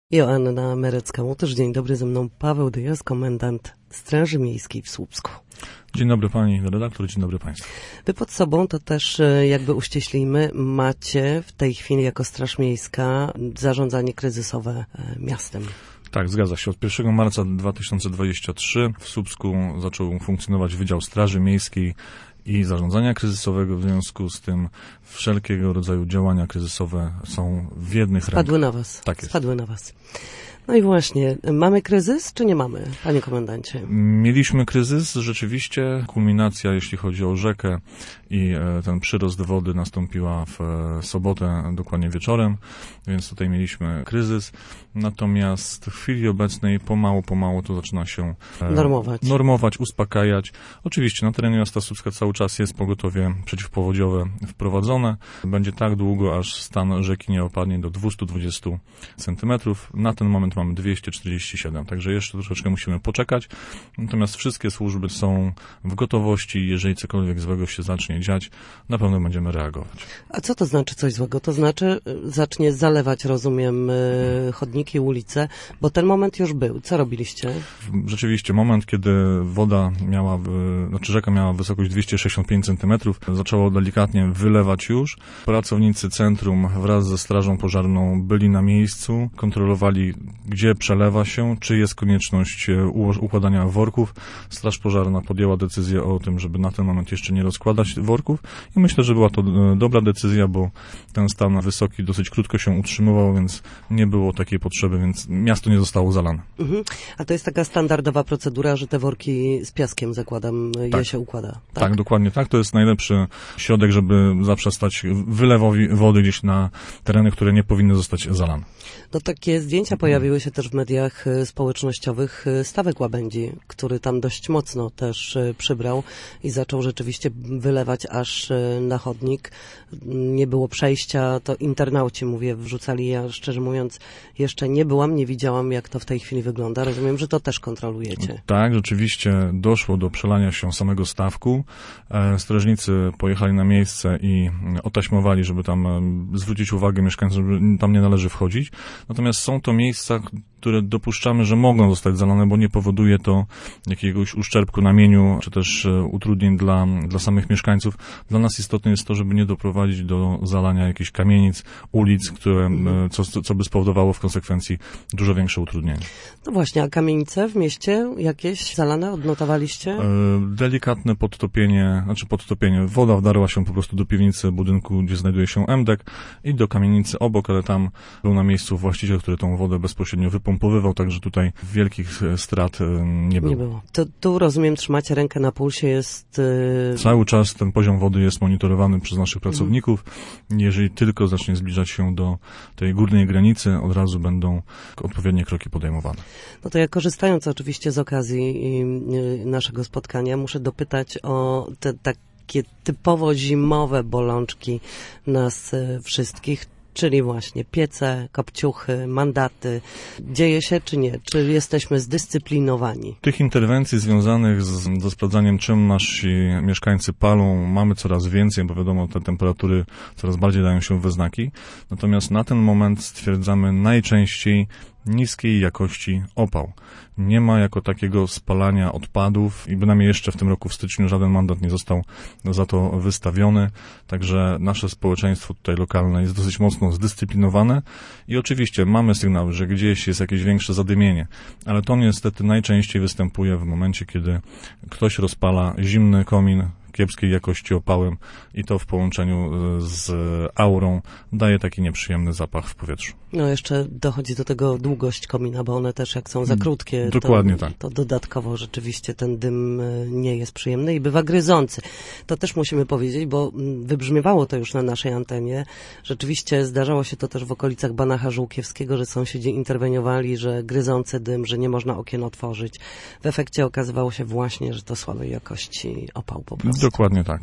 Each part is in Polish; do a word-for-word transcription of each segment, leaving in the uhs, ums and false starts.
Joanna Merecka-Łutysz. Dzień dobry, ze mną Paweł Dyjas, komendant Straży Miejskiej w Słupsku. Dzień dobry pani redaktor, dzień dobry państwu. Wy pod sobą, to też jakby uściślimy, macie w tej chwili jako Straż Miejska zarządzanie kryzysowe miastem. Tak, zgadza się. Od pierwszego marca dwa tysiące dwudziestego trzeciego w Słupsku zaczął funkcjonować Wydział Straży Miejskiej i Zarządzania Kryzysowego. W związku z tym wszelkiego rodzaju działania kryzysowe są w jednych rękach. Spadły na was. Tak jest. Spadły na was. No i właśnie, mamy kryzys, czy nie mamy, panie komendancie? Mieliśmy kryzys, rzeczywiście. Kulminacja, jeśli chodzi o rzekę i ten przyrost wody nastąpiła w sobotę, dokładnie wieczorem, więc tutaj mieliśmy kryzys. Natomiast w chwili obecnej pomału, pomału to zaczyna się normować, normować uspokajać. Oczywiście na terenie miasta Słupska cały czas jest pogotowie przeciwpowodziowe wprowadzone. Będzie tak długo, aż stan rzeki nie opadnie do dwieście dwadzieścia centymetrów. Na ten moment mamy dwieście czterdzieści siedem, także jeszcze troszeczkę musimy poczekać. Natomiast wszystkie służby są w gotowości. Jeżeli cokolwiek złego się zacznie dziać, na pewno będziemy reagować. A co to znaczy coś złego? To znaczy zacznie zalewać, rozumiem, chodniki, ulice, bo ten moment już był. Co robiliście? Rzeczywiście, moment, kiedy woda miała, znaczy rzeka miała wysokość dwieście sześćdziesiąt pięć centymetrów, zaczęło delikatnie wylewać już. Pracownicy centrum wraz ze strażą pożarną byli na miejscu, kontrolowali, gdzie przelewa się, czy jest konieczność układania worków. Straż pożarna podjęła decyzję o tym, żeby na ten moment jeszcze nie rozkładać worków i myślę, że była to dobra decyzja, bo ten stan wysoki dosyć krótko się utrzymywał, więc nie było takiej potrzeby, więc miasto nie zostało zalane. Mhm. A to jest taka standardowa procedura, że te worki z piaskiem, zakładam, tak. je się układa. Tak? tak, dokładnie tak. To jest najlepszy środek, żeby zaprzestać wylewowi wody gdzieś na tereny, które nie powinny zostać zalane. No takie zdjęcia pojawiły się też w mediach społecznościowych. Stawek Łabędzi, który tam dość mocno też przybrał i zaczął rzeczywiście wylewać aż na chodnik. Nie było przejścia, to internauci, mówię, wrzucali. Ja szczerze mówiąc jeszcze nie byłam, nie widziałam, jak to w tej chwili wygląda. Rozumiem, że to też kontrolujecie. Tak, rzeczywiście doszło do przelania się samego stawku. Strażnicy pojechali na miejsce i otaśmowali, żeby tam zwrócić uwagę mieszkańcom, że tam nie należy wchodzić. Natomiast są to miejsca, które dopuszczamy, że mogą zostać zalane, bo nie powoduje to jakiegoś uszczerbku na mieniu, czy też utrudnień dla, dla samych mieszkańców. Dla nas istotne jest to, żeby nie doprowadzić do zalania jakichś kamienic, ulic, które, co, co by spowodowało w konsekwencji dużo większe utrudnienie. No właśnie, a kamienice w mieście jakieś zalane odnotowaliście? Delikatne podtopienie, znaczy podtopienie. Woda wdarła się po prostu do piwnicy budynku, gdzie znajduje się M D E K i do kamienicy obok, ale tam był na miejscu właściciel, który tą wodę bezpośrednio wypompowywał, także tutaj wielkich strat nie było. Nie było. To tu, rozumiem, trzymacie rękę na pulsie, jest... Yy... Cały czas ten poziom wody jest monitorowany przez naszych pracowników. Mm. Jeżeli tylko zacznie zbliżać się do tej górnej granicy, od razu będą odpowiednie kroki podejmowane. No to ja, korzystając oczywiście z okazji naszego spotkania, muszę dopytać o te takie typowo zimowe bolączki nas wszystkich, czyli właśnie piece, kopciuchy, mandaty. Dzieje się czy nie? Czy jesteśmy zdyscyplinowani? Tych interwencji związanych z, ze sprawdzaniem, czym nasi mieszkańcy palą, mamy coraz więcej, bo wiadomo, te temperatury coraz bardziej dają się we znaki. Natomiast na ten moment stwierdzamy najczęściej niskiej jakości opał. Nie ma jako takiego spalania odpadów i bynajmniej jeszcze w tym roku w styczniu żaden mandat nie został za to wystawiony, także nasze społeczeństwo tutaj lokalne jest dosyć mocno zdyscyplinowane i oczywiście mamy sygnały, że gdzieś jest jakieś większe zadymienie, ale to niestety najczęściej występuje w momencie, kiedy ktoś rozpala zimny komin kiepskiej jakości opałem i to w połączeniu z aurą daje taki nieprzyjemny zapach w powietrzu. No jeszcze dochodzi do tego długość komina, bo one też jak są za krótkie, Dokładnie to, tak. to dodatkowo rzeczywiście ten dym nie jest przyjemny i bywa gryzący. To też musimy powiedzieć, bo wybrzmiewało to już na naszej antenie. Rzeczywiście zdarzało się to też w okolicach Banacha Żółkiewskiego, że sąsiedzi interweniowali, że gryzący dym, że nie można okien otworzyć. W efekcie okazywało się właśnie, że to słabej jakości opał po prostu. Dokładnie tak.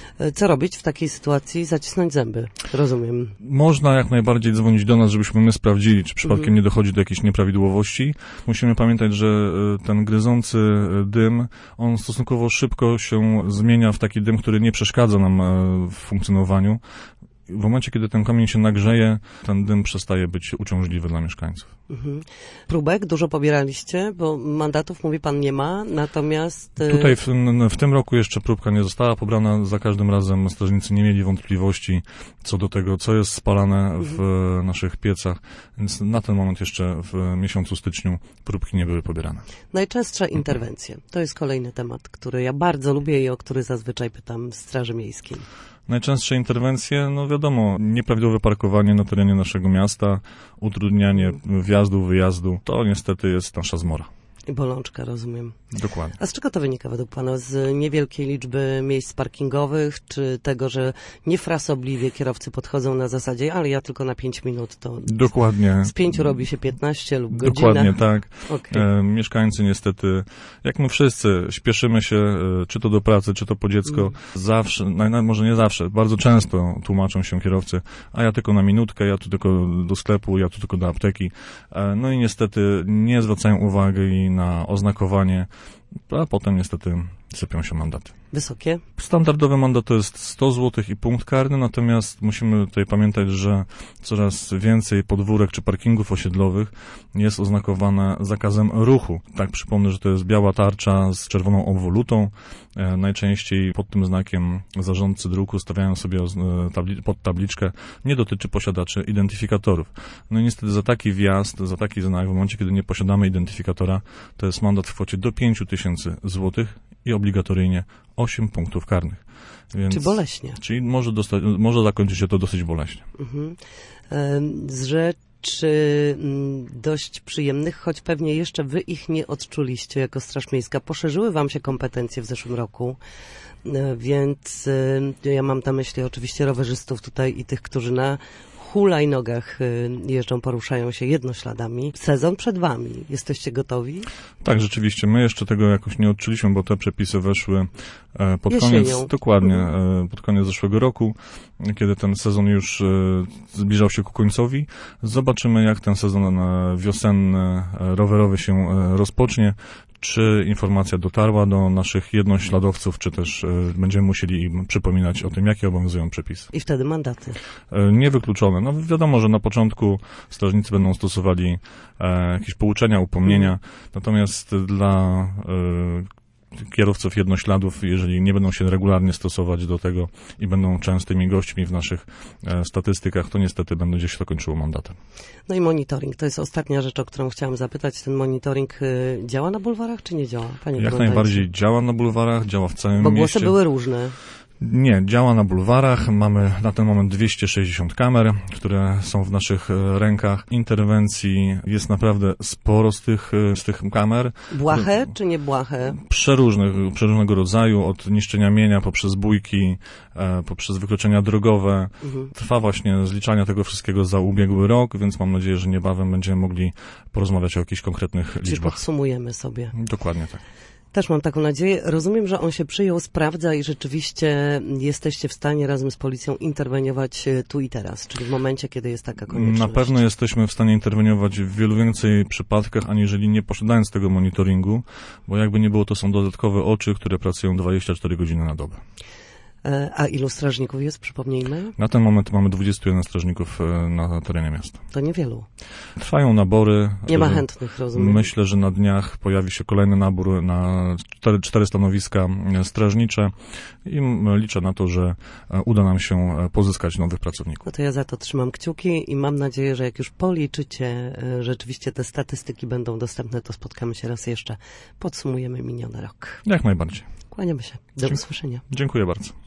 Co robić w takiej sytuacji? Zacisnąć zęby, rozumiem. Można jak najbardziej dzwonić do nas, żebyśmy my sprawdzili, czy przypadkiem mhm. nie dochodzi do jakichś nieprawidłowości. Musimy pamiętać, że ten gryzący dym, on stosunkowo szybko się zmienia w taki dym, który nie przeszkadza nam w funkcjonowaniu. w momencie, kiedy ten komin się nagrzeje, ten dym przestaje być uciążliwy dla mieszkańców. Mhm. Próbek dużo pobieraliście, bo mandatów, mówi pan, nie ma, natomiast... Tutaj w, w tym roku jeszcze próbka nie została pobrana. Za każdym razem strażnicy nie mieli wątpliwości co do tego, co jest spalane w mhm. naszych piecach, więc na ten moment jeszcze w miesiącu styczniu próbki nie były pobierane. Najczęstsze interwencje. To jest kolejny temat, który ja bardzo lubię i o który zazwyczaj pytam Straży Miejskiej. Najczęstsze interwencje, no wiadomo, nieprawidłowe parkowanie na terenie naszego miasta, utrudnianie wjazdu, wyjazdu, to niestety jest nasza zmora. I bolączka, rozumiem. Dokładnie. A z czego to wynika według pana? Z niewielkiej liczby miejsc parkingowych, czy tego, że niefrasobliwie kierowcy podchodzą na zasadzie, ale ja tylko na pięć minut, to Dokładnie. Z pięciu robi się piętnaście lub godzina? Dokładnie tak. Okay. E, mieszkańcy niestety, jak my wszyscy, śpieszymy się, e, czy to do pracy, czy to po dziecko. Mm. Zawsze, no, no, może nie zawsze, bardzo często tłumaczą się kierowcy, a ja tylko na minutkę, ja tu tylko do sklepu, ja tu tylko do apteki. E, no i niestety nie zwracają uwagi na oznakowanie, a potem niestety sypią się mandaty. Wysokie? Standardowy mandat to jest sto złotych i punkt karny, natomiast musimy tutaj pamiętać, że coraz więcej podwórek czy parkingów osiedlowych jest oznakowane zakazem ruchu. Tak, przypomnę, że to jest biała tarcza z czerwoną obwolutą. E, najczęściej pod tym znakiem zarządcy dróg stawiają sobie tabli- pod tabliczkę nie dotyczy posiadaczy identyfikatorów. No i niestety za taki wjazd, za taki znak, w momencie, kiedy nie posiadamy identyfikatora, to jest mandat w kwocie do pięć tysięcy złotych i obligatoryjnie osiem punktów karnych. Więc, czy boleśnie? Czyli może, dostać, może zakończyć się to dosyć boleśnie. Mhm. Z rzeczy dość przyjemnych, choć pewnie jeszcze wy ich nie odczuliście jako Straż Miejska. Poszerzyły wam się kompetencje w zeszłym roku, więc ja mam na myśli oczywiście rowerzystów tutaj i tych, którzy na hulajnogach jeżdżą, poruszają się jednośladami. Sezon przed wami. Jesteście gotowi? Tak, rzeczywiście. My jeszcze tego jakoś nie odczuliśmy, bo te przepisy weszły pod Jesienią. koniec, dokładnie, pod koniec zeszłego roku, kiedy ten sezon już zbliżał się ku końcowi. Zobaczymy, jak ten sezon wiosenny, rowerowy się rozpocznie. Czy informacja dotarła do naszych jednośladowców, czy też y, będziemy musieli im przypominać o tym, jakie obowiązują przepisy. I wtedy mandaty. Y, niewykluczone. No wiadomo, że na początku strażnicy będą stosowali e, jakieś pouczenia, upomnienia, mm. natomiast dla y, kierowców jednośladów, jeżeli nie będą się regularnie stosować do tego i będą częstymi gośćmi w naszych e, statystykach, to niestety będzie się to kończyło mandatem. No i monitoring. To jest ostatnia rzecz, o którą chciałam zapytać. Ten monitoring y, działa na bulwarach, czy nie działa? Panie Jak najbardziej działa na bulwarach, działa w całym Bo mieście. Bo głosy były różne. Nie, działa na bulwarach. Mamy na ten moment dwieście sześćdziesiąt kamer, które są w naszych rękach. Interwencji jest naprawdę sporo z tych, z tych kamer. Błahe czy nie błahe? Przeróżnych, przeróżnego rodzaju, od niszczenia mienia poprzez bójki, e, poprzez wykroczenia drogowe. Mhm. Trwa właśnie zliczania tego wszystkiego za ubiegły rok, więc mam nadzieję, że niebawem będziemy mogli porozmawiać o jakichś konkretnych Czyli liczbach. podsumujemy sobie. Dokładnie tak. Też mam taką nadzieję. Rozumiem, że on się przyjął, sprawdza i rzeczywiście jesteście w stanie razem z policją interweniować tu i teraz, czyli w momencie, kiedy jest taka konieczność. Na pewno jesteśmy w stanie interweniować w wielu więcej przypadkach, aniżeli nie posiadając tego monitoringu, bo jakby nie było, to są dodatkowe oczy, które pracują dwadzieścia cztery godziny na dobę. A ilu strażników jest, przypomnijmy? Na ten moment mamy dwudziestu jeden strażników na terenie miasta. To niewielu. Trwają nabory. Nie ma chętnych, rozumiem. Myślę, że na dniach pojawi się kolejny nabór na cztery, cztery stanowiska strażnicze i liczę na to, że uda nam się pozyskać nowych pracowników. No to ja za to trzymam kciuki i mam nadzieję, że jak już policzycie, rzeczywiście te statystyki będą dostępne, to spotkamy się raz jeszcze. Podsumujemy miniony rok. Jak najbardziej. Kłaniamy się. Do usłyszenia. Dziękuję bardzo.